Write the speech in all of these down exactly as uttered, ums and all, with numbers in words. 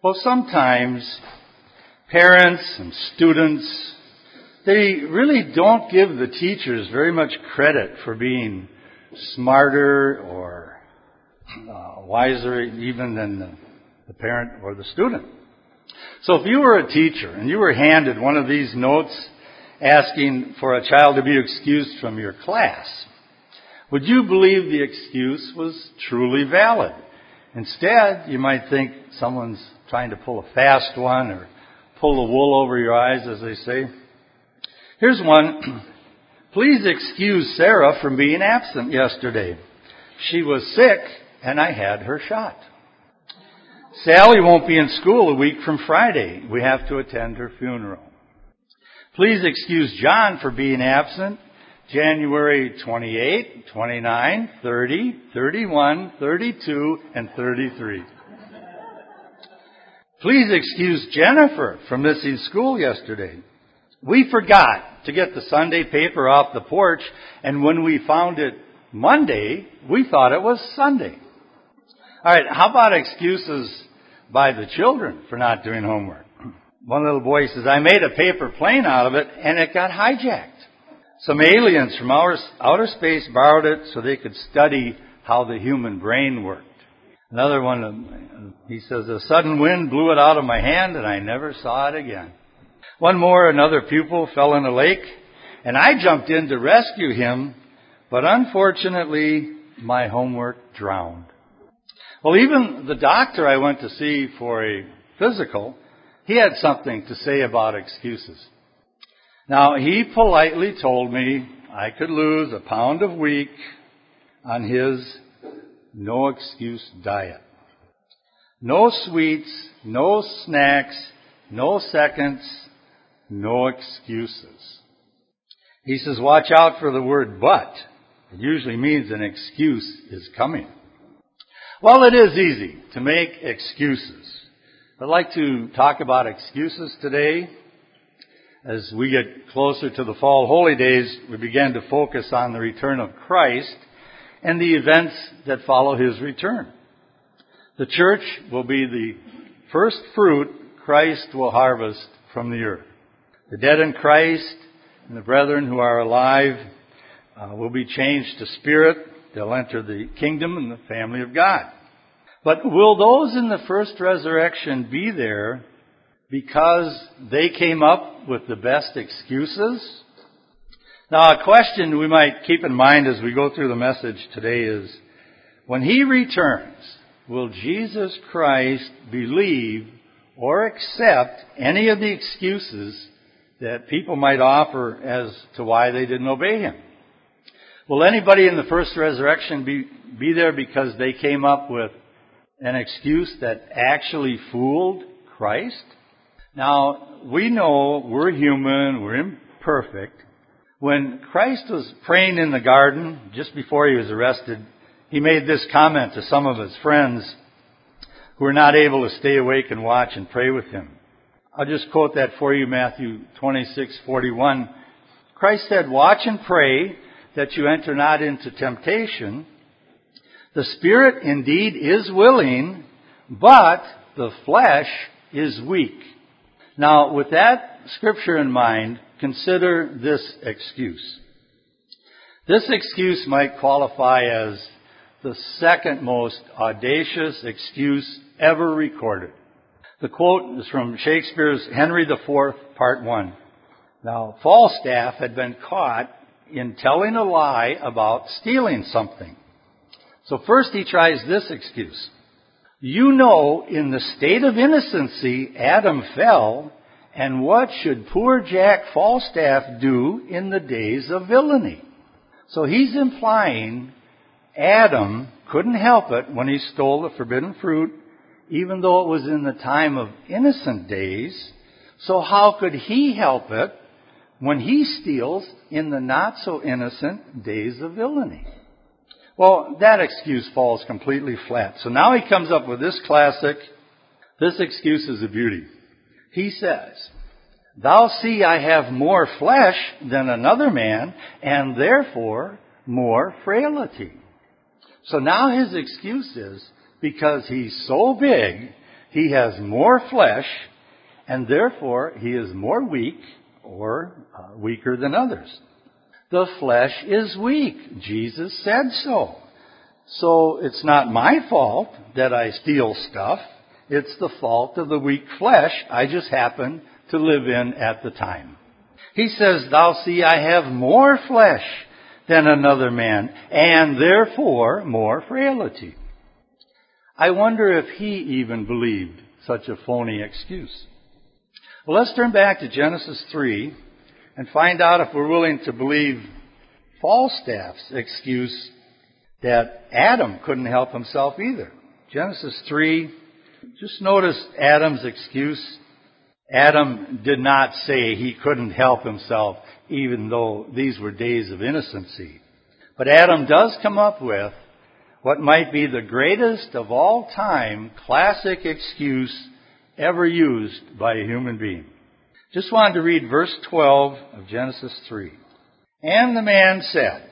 Well, sometimes parents and students, they really don't give the teachers very much credit for being smarter or uh, wiser even than the, the parent or the student. So if you were a teacher and you were handed one of these notes asking for a child to be excused from your class, would you believe the excuse was truly valid? Instead, you might think someone's trying to pull a fast one or pull the wool over your eyes, as they say. Here's one. Please excuse Sarah from being absent yesterday. She was sick and I had her shot. Sally won't be in school a week from Friday. We have to attend her funeral. Please excuse John for being absent January twenty-eighth, twenty-ninth, thirtieth, thirty-first, thirty-second, and thirty-third. Please excuse Jennifer for missing school yesterday. We forgot to get the Sunday paper off the porch, and when we found it Monday, we thought it was Sunday. All right, how about excuses by the children for not doing homework? One little boy says, I made a paper plane out of it, and it got hijacked. Some aliens from outer, outer space borrowed it so they could study how the human brain worked. Another one, he says, a sudden wind blew it out of my hand, and I never saw it again. One more, another pupil fell in a lake, and I jumped in to rescue him, but unfortunately, my homework drowned. Well, even the doctor I went to see for a physical, he had something to say about excuses. Now, he politely told me I could lose a pound a week on his no excuse diet. No sweets, no snacks, no seconds, no excuses. He says, watch out for the word but. It usually means an excuse is coming. Well, it is easy to make excuses. I'd like to talk about excuses today. As we get closer to the fall holy days, we begin to focus on the return of Christ and the events that follow his return. The church will be the first fruit Christ will harvest from the earth. The dead in Christ and the brethren who are alive uh, will be changed to spirit. They'll enter the kingdom and the family of God. But will those in the first resurrection be there because they came up with the best excuses? Now, a question we might keep in mind as we go through the message today is, when he returns, will Jesus Christ believe or accept any of the excuses that people might offer as to why they didn't obey him? Will anybody in the first resurrection be, be there because they came up with an excuse that actually fooled Christ? Now, we know we're human, we're imperfect. When Christ was praying in the garden, just before he was arrested, he made this comment to some of his friends who were not able to stay awake and watch and pray with him. I'll just quote that for you, Matthew twenty-six forty-one. Christ said, watch and pray that you enter not into temptation. The spirit indeed is willing, but the flesh is weak. Now, with that scripture in mind, consider this excuse. This excuse might qualify as the second most audacious excuse ever recorded. The quote is from Shakespeare's Henry the Fourth, Part One. Now, Falstaff had been caught in telling a lie about stealing something. So first he tries this excuse. You know, in the state of innocency, Adam fell, and what should poor Jack Falstaff do in the days of villainy? So he's implying Adam couldn't help it when he stole the forbidden fruit, even though it was in the time of innocent days. So how could he help it when he steals in the not so innocent days of villainy? Well, that excuse falls completely flat. So now he comes up with this classic. This excuse is a beauty. He says, thou see I have more flesh than another man, and therefore more frailty. So now his excuse is, because he's so big, he has more flesh, and therefore he is more weak or uh, weaker than others. The flesh is weak. Jesus said so. So it's not my fault that I steal stuff. It's the fault of the weak flesh I just happen to live in at the time. He says, thou see, I have more flesh than another man, and therefore more frailty. I wonder if he even believed such a phony excuse. Well, let's turn back to Genesis three and find out if we're willing to believe Falstaff's excuse that Adam couldn't help himself either. Genesis three, just notice Adam's excuse. Adam did not say he couldn't help himself, even though these were days of innocency. But Adam does come up with what might be the greatest of all time classic excuse ever used by a human being. Just wanted to read verse twelve of Genesis three. And the man said,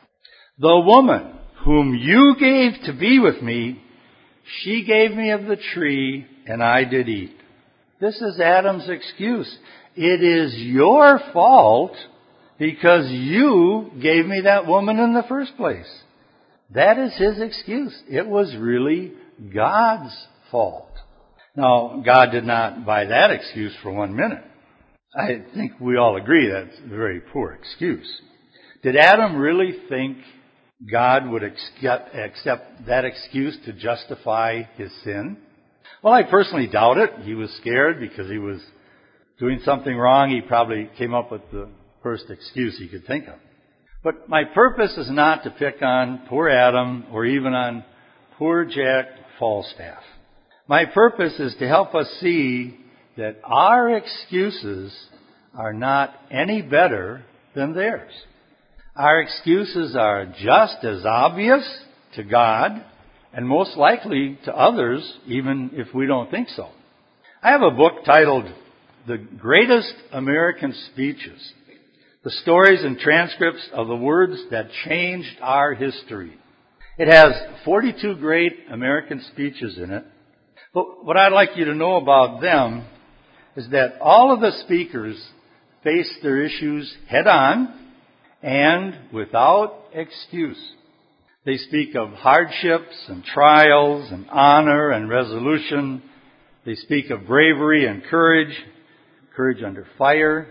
the woman whom you gave to be with me, she gave me of the tree, and I did eat. This is Adam's excuse. It is your fault because you gave me that woman in the first place. That is his excuse. It was really God's fault. Now, God did not buy that excuse for one minute. I think we all agree that's a very poor excuse. Did Adam really think God would accept, accept that excuse to justify his sin? Well, I personally doubt it. He was scared because he was doing something wrong. He probably came up with the first excuse he could think of. But my purpose is not to pick on poor Adam or even on poor Jack Falstaff. My purpose is to help us see that our excuses are not any better than theirs. Our excuses are just as obvious to God and most likely to others, even if we don't think so. I have a book titled The Greatest American Speeches, the stories and transcripts of the words that changed our history. It has forty-two great American speeches in it. But what I'd like you to know about them is that all of the speakers faced their issues head on and without excuse. They speak of hardships and trials and honor and resolution. They speak of bravery and courage, courage under fire.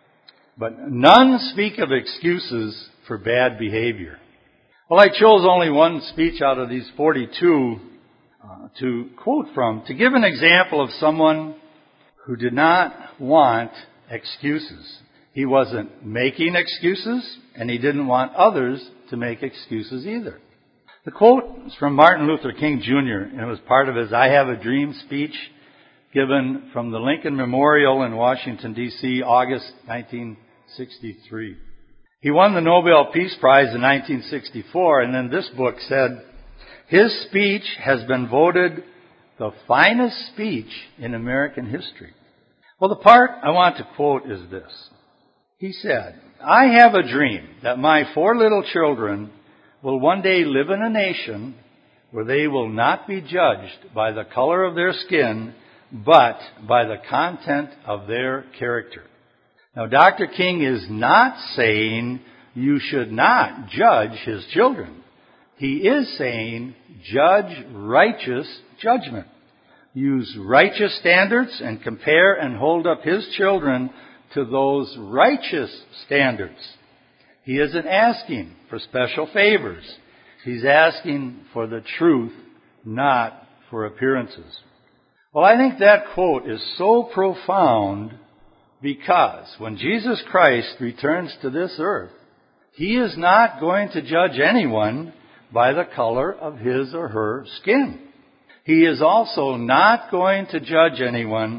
But none speak of excuses for bad behavior. Well, I chose only one speech out of these forty-two uh, to quote from to give an example of someone who did not want excuses. He wasn't making excuses, and he didn't want others to make excuses either. The quote is from Martin Luther King Junior, and it was part of his I Have a Dream speech given from the Lincoln Memorial in Washington, D C, August nineteen sixty-three. He won the Nobel Peace Prize in nineteen sixty-four, and then this book said, his speech has been voted the finest speech in American history. Well, the part I want to quote is this. He said, I have a dream that my four little children will one day live in a nation where they will not be judged by the color of their skin, but by the content of their character. Now, Doctor King is not saying you should not judge his children. He is saying judge righteous judgment. Use righteous standards and compare and hold up his children to those righteous standards. He isn't asking for special favors. He's asking for the truth, not for appearances. Well, I think that quote is so profound because when Jesus Christ returns to this earth, he is not going to judge anyone by the color of his or her skin. He is also not going to judge anyone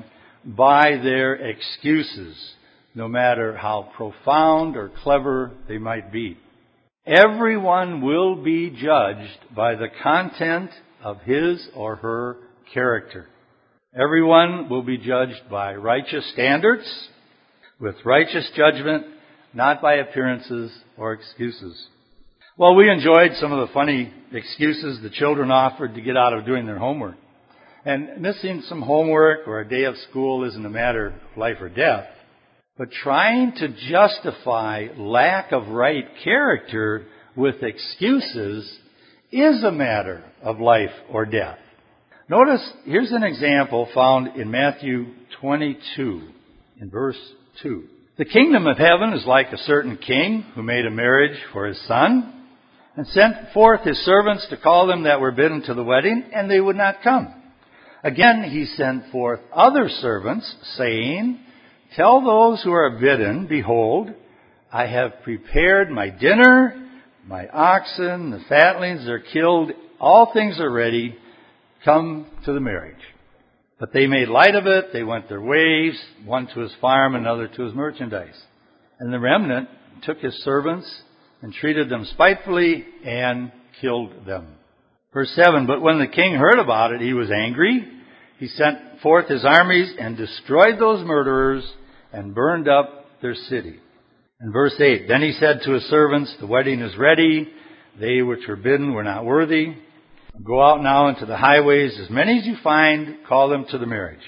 by their excuses, no matter how profound or clever they might be. Everyone will be judged by the content of his or her character. Everyone will be judged by righteous standards, with righteous judgment, not by appearances or excuses. Well, we enjoyed some of the funny excuses the children offered to get out of doing their homework. And missing some homework or a day of school isn't a matter of life or death. But trying to justify lack of right character with excuses is a matter of life or death. Notice, here's an example found in Matthew twenty-two, in verse two. The kingdom of heaven is like a certain king who made a marriage for his son and sent forth his servants to call them that were bidden to the wedding, and they would not come. Again, he sent forth other servants, saying, Tell those who are bidden, behold, I have prepared my dinner, my oxen, the fatlings are killed, all things are ready, come to the marriage. But they made light of it, they went their ways, one to his farm, another to his merchandise. And the remnant took his servants and treated them spitefully and killed them. Verse seven, But when the king heard about it, he was angry. He sent forth his armies and destroyed those murderers and burned up their city. And verse eight, Then he said to his servants, The wedding is ready. They which were bidden were not worthy. Go out now into the highways. As many as you find, call them to the marriage.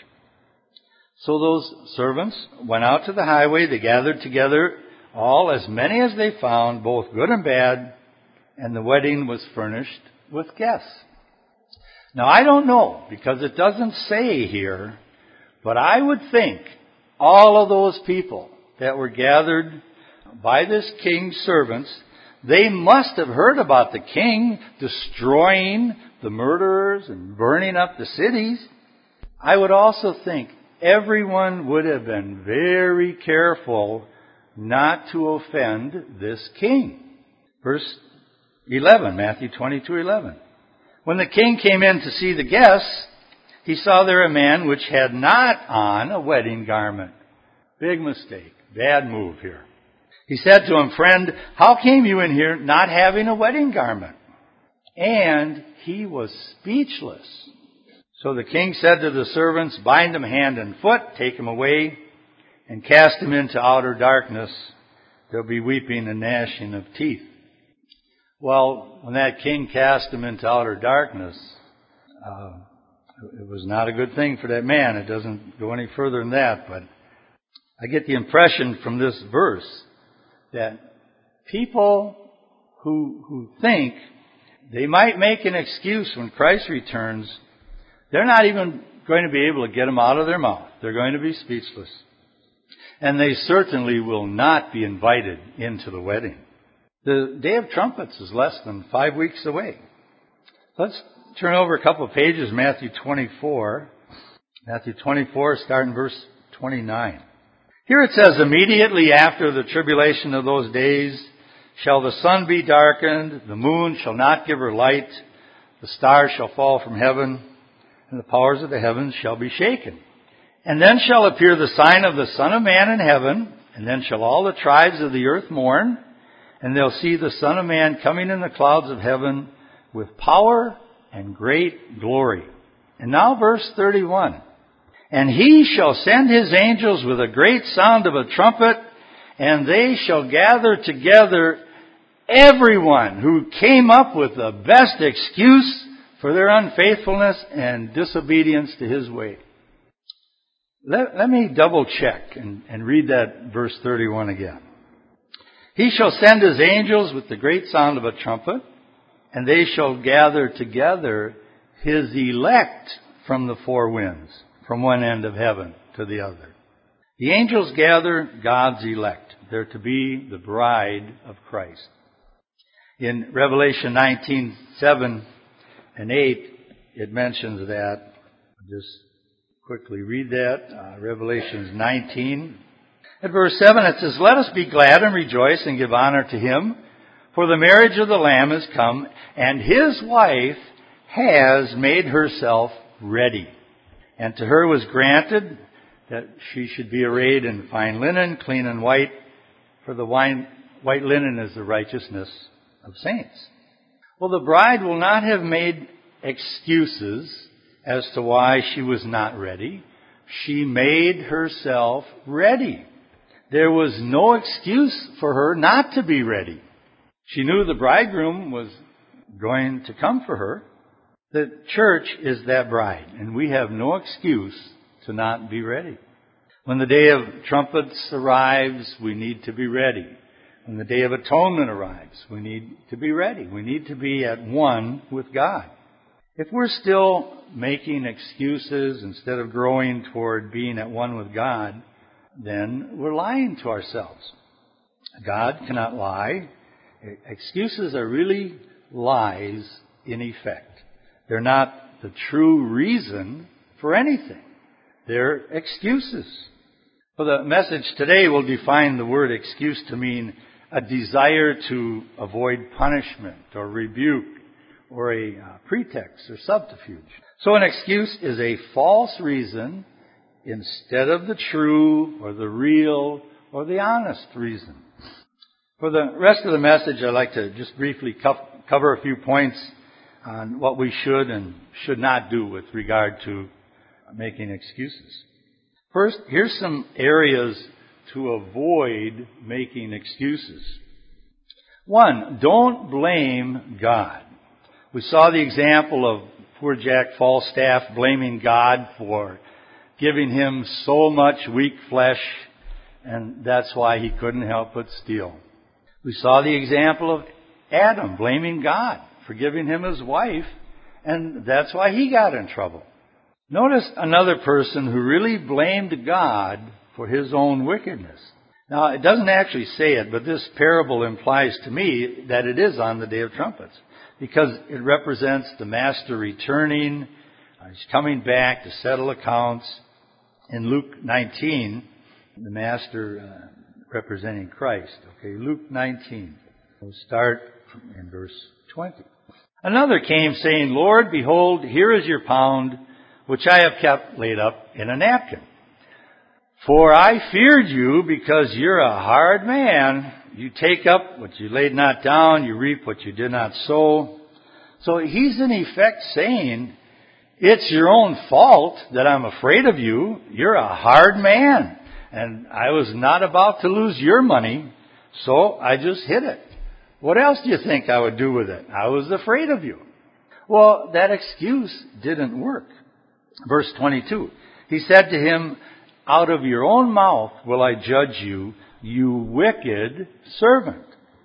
So those servants went out to the highway. They gathered together all, as many as they found, both good and bad. And the wedding was furnished with guests. Now, I don't know, because it doesn't say here, but I would think all of those people that were gathered by this king's servants, they must have heard about the king destroying the murderers and burning up the cities. I would also think everyone would have been very careful not to offend this king. Verse eleven, Matthew twenty-two eleven. When the king came in to see the guests, he saw there a man which had not on a wedding garment. Big mistake. Bad move here. He said to him, Friend, how came you in here not having a wedding garment? And he was speechless. So the king said to the servants, Bind him hand and foot, take him away, and cast him into outer darkness. There'll be weeping and gnashing of teeth. Well, when that king cast him into outer darkness, uh, it was not a good thing for that man. It doesn't go any further than that, but I get the impression from this verse that people who who think they might make an excuse when Christ returns, they're not even going to be able to get them out of their mouth. They're going to be speechless. And they certainly will not be invited into the wedding. The Day of Trumpets is less than five weeks away. Let's turn over a couple of pages, Matthew twenty-four. Matthew twenty-four, starting verse twenty-nine. Here it says, Immediately after the tribulation of those days shall the sun be darkened, the moon shall not give her light, the stars shall fall from heaven, and the powers of the heavens shall be shaken. And then shall appear the sign of the Son of Man in heaven, and then shall all the tribes of the earth mourn, and they'll see the Son of Man coming in the clouds of heaven with power and great glory. And now verse thirty-one. And he shall send his angels with a great sound of a trumpet, and they shall gather together everyone who came up with the best excuse for their unfaithfulness and disobedience to his way. Let, let me double check and, and read that verse thirty-one again. He shall send his angels with the great sound of a trumpet, and they shall gather together his elect from the four winds, from one end of heaven to the other. The angels gather God's elect. They're to be the bride of Christ. In Revelation nineteen, seven and eight, it mentions that. I'll just quickly read that. Uh, Revelation nineteen. At verse seven it says, Let us be glad and rejoice and give honor to him, for the marriage of the Lamb is come, and his wife has made herself ready. And to her was granted that she should be arrayed in fine linen, clean and white, for the wine, white linen is the righteousness of saints. Well, the bride will not have made excuses as to why she was not ready. She made herself ready. There was no excuse for her not to be ready. She knew the bridegroom was going to come for her. The church is that bride, and we have no excuse to not be ready. When the day of trumpets arrives, we need to be ready. When the day of atonement arrives, we need to be ready. We need to be at one with God. If we're still making excuses instead of growing toward being at one with God, then we're lying to ourselves. God cannot lie. Excuses are really lies in effect. They're not the true reason for anything. They're excuses. For the message today, we'll define the word excuse to mean a desire to avoid punishment or rebuke or a uh, pretext or subterfuge. So an excuse is a false reason instead of the true or the real or the honest reason. For the rest of the message, I'd like to just briefly co- cover a few points on what we should and should not do with regard to making excuses. First, here's some areas to avoid making excuses. One, don't blame God. We saw the example of poor Jack Falstaff blaming God for giving him so much weak flesh, and that's why he couldn't help but steal. We saw the example of Adam blaming God for giving him his wife, and that's why he got in trouble. Notice another person who really blamed God for his own wickedness. Now, it doesn't actually say it, but this parable implies to me that it is on the Day of Trumpets, because it represents the master returning. Uh, he's coming back to settle accounts. In Luke nineteen, the master uh, representing Christ. Okay, Luke nineteen. We'll start in verse twenty. Another came saying, Lord, behold, here is your pound, which I have kept laid up in a napkin. For I feared you, because you're a hard man. You take up what you laid not down, you reap what you did not sow. So he's in effect saying, it's your own fault that I'm afraid of you. You're a hard man. And I was not about to lose your money, so I just hid it. What else do you think I would do with it? I was afraid of you. Well, that excuse didn't work. Verse twenty-two, he said to him, out of your own mouth will I judge you, you wicked servant.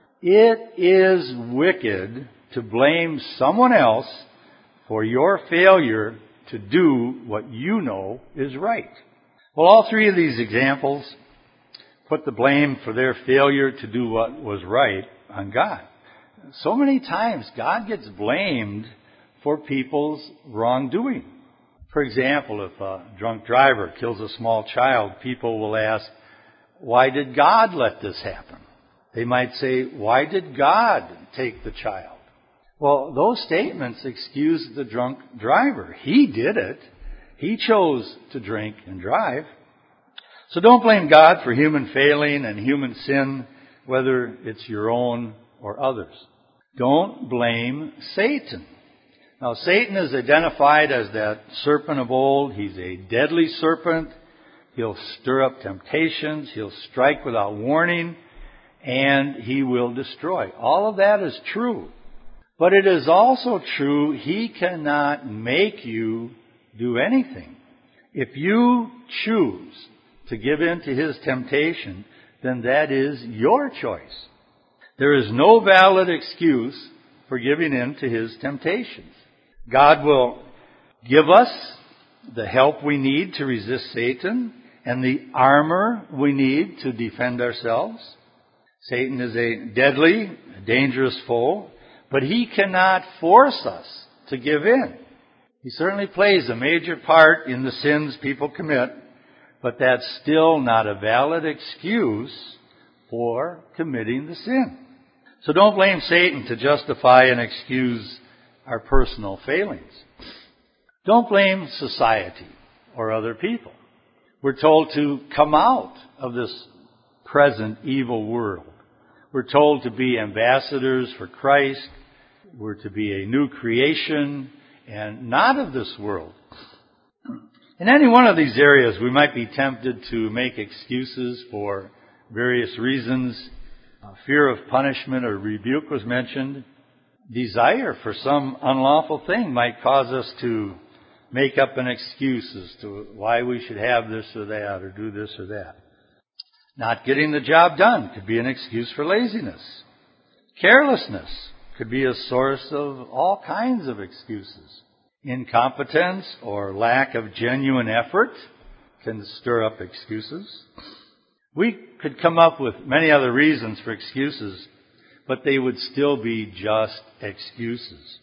It is wicked to blame someone else for your failure to do what you know is right. Well, all three of these examples put the blame for their failure to do what was right on God. So many times God gets blamed for people's wrongdoing. For example, if a drunk driver kills a small child, people will ask, why did God let this happen? They might say, why did God take the child? Well, those statements excuse the drunk driver. He did it. He chose to drink and drive. So don't blame God for human failing and human sin, whether it's your own or others. Don't blame Satan. Now, Satan is identified as that serpent of old. He's a deadly serpent. He'll stir up temptations. He'll strike without warning. And he will destroy. All of that is true. But it is also true he cannot make you do anything. If you choose to give in to his temptation, then that is your choice. There is no valid excuse for giving in to his temptations. God will give us the help we need to resist Satan and the armor we need to defend ourselves. Satan is a deadly, dangerous foe, but he cannot force us to give in. He certainly plays a major part in the sins people commit, but that's still not a valid excuse for committing the sin. So don't blame Satan to justify and excuse our personal failings. Don't blame society or other people. We're told to come out of this present evil world. We're told to be ambassadors for Christ. We're to be a new creation and not of this world. In any one of these areas, we might be tempted to make excuses for various reasons. Uh, fear of punishment or rebuke was mentioned. desire for some unlawful thing might cause us to make up an excuse as to why we should have this or that or do this or that. Not getting the job done could be an excuse for laziness. Carelessness could be a source of all kinds of excuses. Incompetence or lack of genuine effort can stir up excuses. We could come up with many other reasons for excuses, but they would still be just excuses.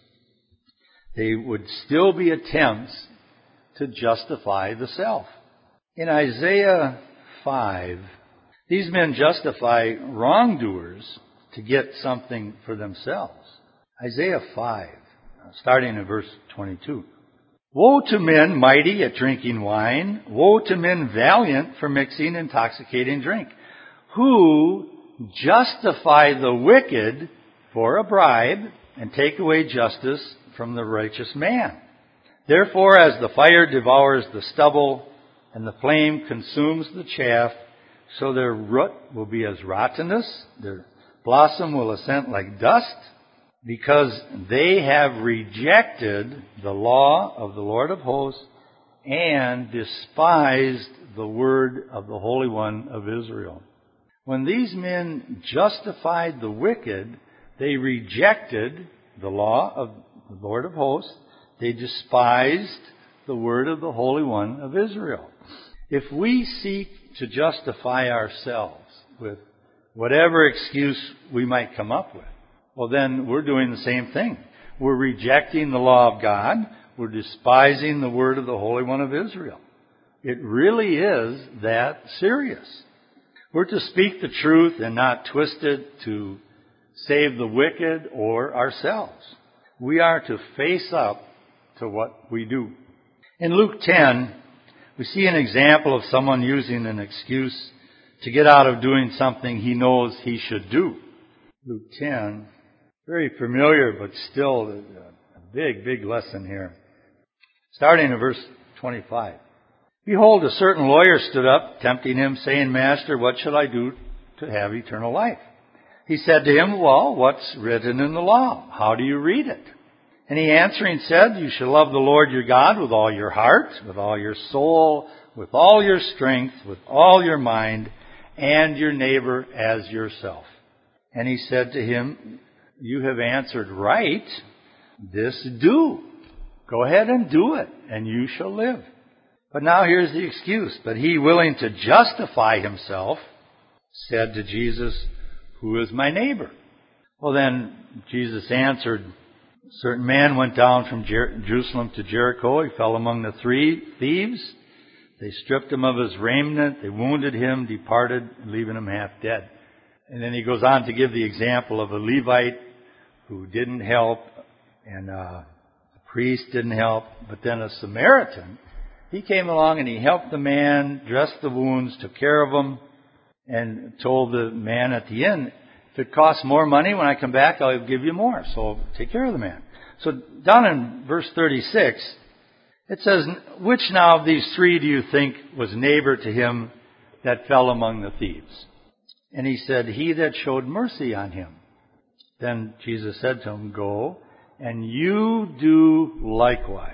They would still be attempts to justify the self. In Isaiah five, these men justify wrongdoers to get something for themselves. Isaiah five, starting in verse twenty-two. Woe to men mighty at drinking wine, woe to men valiant for mixing intoxicating drink, who justify the wicked for a bribe and take away justice from the righteous man. Therefore, as the fire devours the stubble and the flame consumes the chaff, so their root will be as rottenness, their blossom will ascend like dust, because they have rejected the law of the Lord of hosts and despised the word of the Holy One of Israel. When these men justified the wicked, they rejected the law of the Lord of hosts. They despised the word of the Holy One of Israel. If we seek to justify ourselves with whatever excuse we might come up with, well, then we're doing the same thing. We're rejecting the law of God. We're despising the word of the Holy One of Israel. It really is that serious. We're to speak the truth and not twist it to save the wicked or ourselves. We are to face up to what we do. In Luke ten, we see an example of someone using an excuse to get out of doing something he knows he should do. Luke ten, very familiar, but still a big, big lesson here. Starting in verse twenty-five. Behold, a certain lawyer stood up, tempting him, saying, Master, what shall I do to have eternal life? He said to him, Well, what's written in the law? How do you read it? And he answering said, You shall love the Lord your God with all your heart, with all your soul, with all your strength, with all your mind, and your neighbor as yourself. And he said to him, You have answered right. This do. Go ahead and do it, and you shall live. But now here's the excuse. But he, willing to justify himself, said to Jesus, Who is my neighbor? Well, then Jesus answered, A certain man went down from Jer- Jerusalem to Jericho. He fell among the three thieves. They stripped him of his raiment. They wounded him, departed, leaving him half dead. And then he goes on to give the example of a Levite who didn't help, and uh, a priest didn't help, but then a Samaritan, he came along and he helped the man, dressed the wounds, took care of him, and told the man at the end, if it costs more money, when I come back, I'll give you more. So take care of the man. So down in verse thirty-six, it says, Which now of these three do you think was neighbor to him that fell among the thieves? And he said, He that showed mercy on him. Then Jesus said to him, Go, and you do likewise.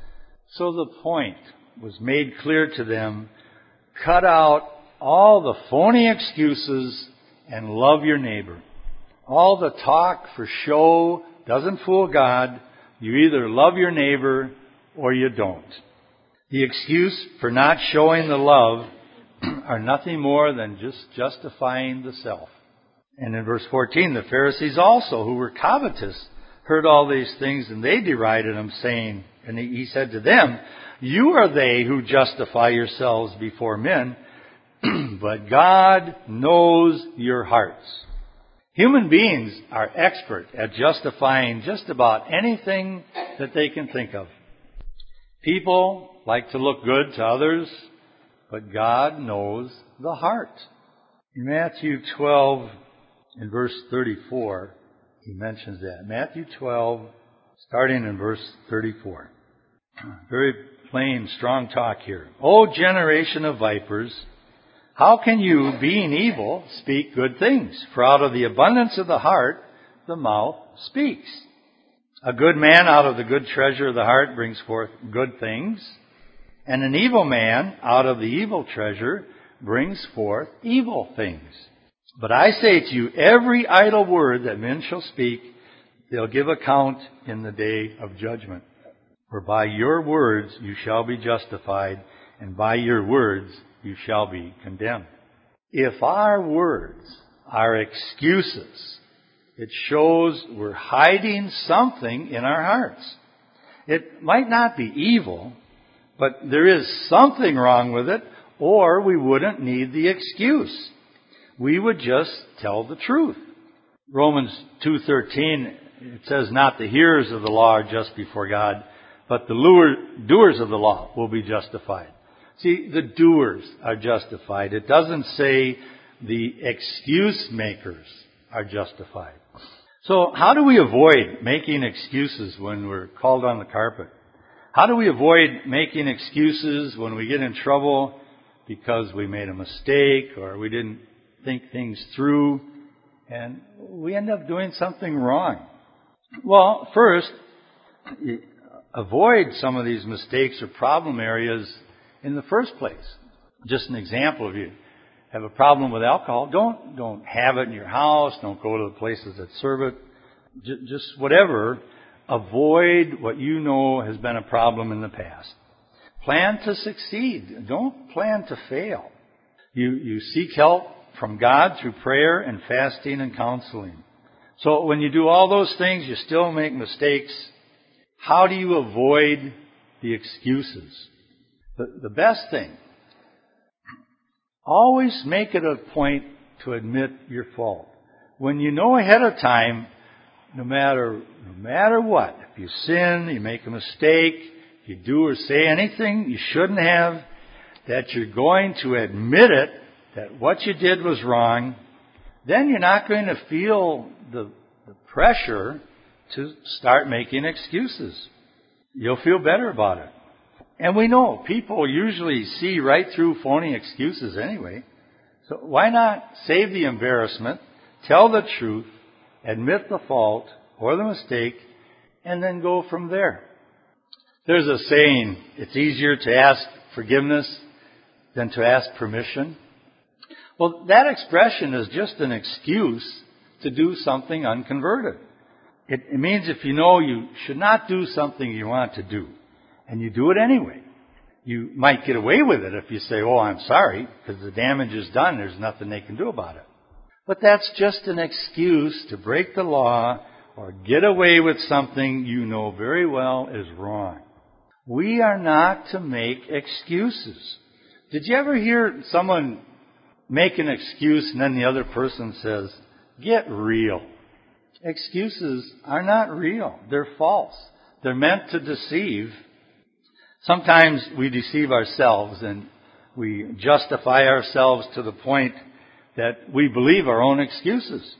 So the point was made clear to them. Cut out all the phony excuses and love your neighbor. All the talk for show doesn't fool God. You either love your neighbor or you don't. The excuse for not showing the love are nothing more than just justifying the self. And in verse fourteen, the Pharisees also, who were covetous, heard all these things, and they derided him, saying, and he said to them, You are they who justify yourselves before men, but God knows your hearts. Human beings are expert at justifying just about anything that they can think of. People like to look good to others, but God knows the heart. In Matthew twelve, in verse thirty-four, he mentions that. Matthew twelve, starting in verse thirty-four. Very plain, strong talk here. O generation of vipers, how can you, being evil, speak good things? For out of the abundance of the heart, the mouth speaks. A good man out of the good treasure of the heart brings forth good things, and an evil man out of the evil treasure brings forth evil things. But I say to you, every idle word that men shall speak, they'll give account in the day of judgment. For by your words you shall be justified, and by your words you shall be condemned. If our words are excuses, it shows we're hiding something in our hearts. It might not be evil, but there is something wrong with it, or we wouldn't need the excuse. We would just tell the truth. Romans two thirteen, it says, not the hearers of the law are just before God, but the lure, doers of the law will be justified. See, the doers are justified. It doesn't say the excuse makers are justified. So how do we avoid making excuses when we're called on the carpet? How do we avoid making excuses when we get in trouble because we made a mistake or we didn't think things through and we end up doing something wrong? Well, first, avoid some of these mistakes or problem areas in the first place. Just an example, if you have a problem with alcohol, don't don't have it in your house, don't go to the places that serve it, J- just whatever. Avoid what you know has been a problem in the past. Plan to succeed. Don't plan to fail. You, you seek help from God through prayer and fasting and counseling. So when you do all those things, you still make mistakes. How do you avoid the excuses? The, the best thing, always make it a point to admit your fault. When you know ahead of time, no matter no matter what, if you sin, you make a mistake, if you do or say anything you shouldn't have, that you're going to admit it, that what you did was wrong, then you're not going to feel the, the pressure to start making excuses. You'll feel better about it. And we know people usually see right through phony excuses anyway. So why not save the embarrassment, tell the truth, admit the fault or the mistake, and then go from there. There's a saying, it's easier to ask forgiveness than to ask permission. Well, that expression is just an excuse to do something unconverted. It, it means if you know you should not do something you want to do, and you do it anyway, you might get away with it if you say, oh, I'm sorry, because the damage is done, there's nothing they can do about it. But that's just an excuse to break the law or get away with something you know very well is wrong. We are not to make excuses. Did you ever hear someone make an excuse and then the other person says, get real? Excuses are not real. They're false. They're meant to deceive. Sometimes we deceive ourselves and we justify ourselves to the point that we believe our own excuses.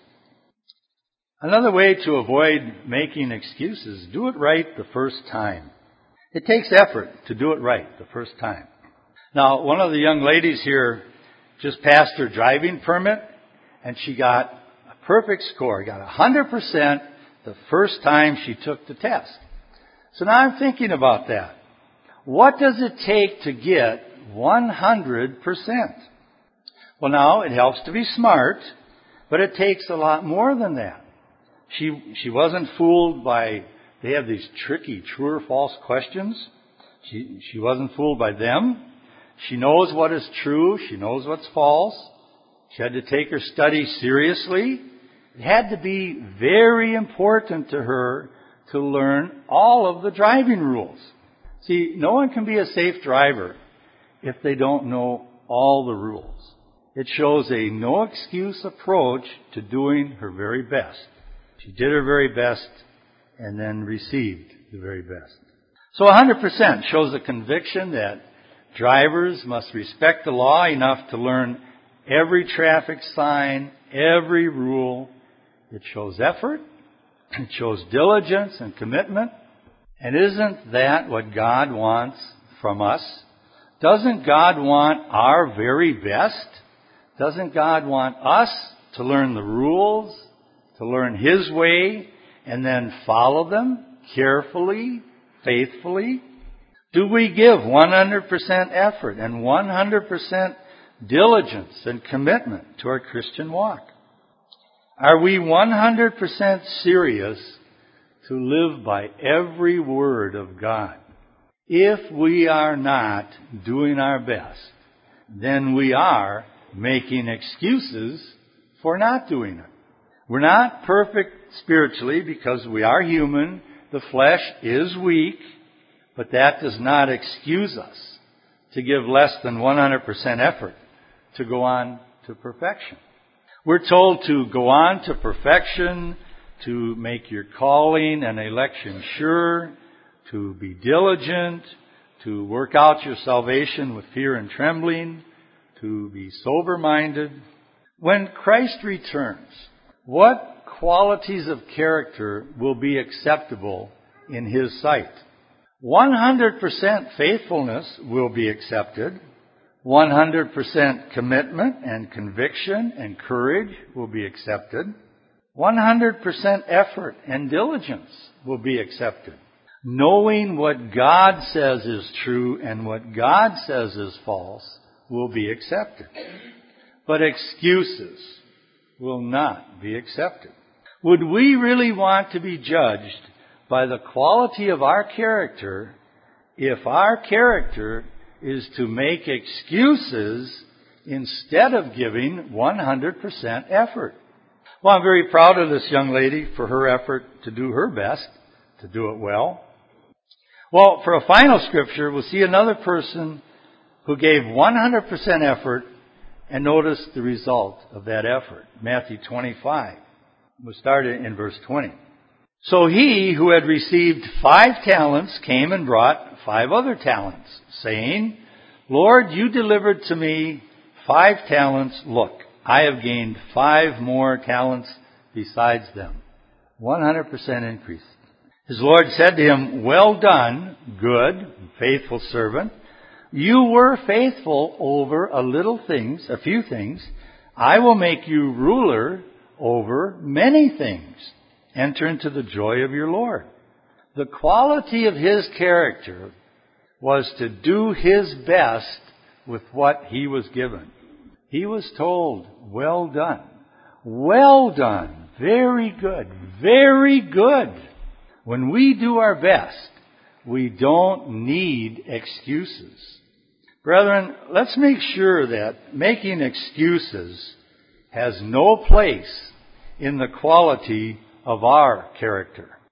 Another way to avoid making excuses, do it right the first time. It takes effort to do it right the first time. Now, one of the young ladies here just passed her driving permit, and she got a perfect score, got one hundred percent the first time she took the test. So now I'm thinking about that. What does it take to get one hundred percent? Well, now, it helps to be smart, but it takes a lot more than that. She she wasn't fooled by, they have these tricky true or false questions. She, she wasn't fooled by them. She knows what is true. She knows what's false. She had to take her study seriously. It had to be very important to her to learn all of the driving rules. See, no one can be a safe driver if they don't know all the rules. It shows a no-excuse approach to doing her very best. She did her very best and then received the very best. So one hundred percent shows a conviction that drivers must respect the law enough to learn every traffic sign, every rule. It shows effort. It shows diligence and commitment. And isn't that what God wants from us? Doesn't God want our very best? Doesn't God want us to learn the rules, to learn His way, and then follow them? carefully, faithfully? Do we give one hundred percent effort and one hundred percent diligence and commitment to our Christian walk? Are we one hundred percent serious to live by every word of God? If we are not doing our best, then we are making excuses for not doing it. We're not perfect spiritually because we are human. The flesh is weak, but that does not excuse us to give less than one hundred percent effort to go on to perfection. We're told to go on to perfection, to make your calling and election sure, to be diligent, to work out your salvation with fear and trembling, to be sober-minded. When Christ returns, what qualities of character will be acceptable in His sight? one hundred percent faithfulness will be accepted. one hundred percent commitment and conviction and courage will be accepted. one hundred percent effort and diligence will be accepted. Knowing what God says is true and what God says is false will be accepted. But excuses will not be accepted. Would we really want to be judged by the quality of our character if our character is to make excuses instead of giving one hundred percent effort? Well, I'm very proud of this young lady for her effort to do her best, to do it well. Well, for a final scripture, we'll see another person who gave one hundred percent effort and notice the result of that effort. Matthew twenty-five. We'll start in verse twenty. So he who had received five talents came and brought five other talents, saying, Lord, you delivered to me five talents. Look, I have gained five more talents besides them. one hundred percent increase. His Lord said to him, well done, good, faithful servant. You were faithful over a little things, a few things. I will make you ruler over many things. Enter into the joy of your Lord. The quality of his character was to do his best with what he was given. He was told, well done, well done, very good, very good. When we do our best, we don't need excuses. Brethren, let's make sure that making excuses has no place in the quality of our character.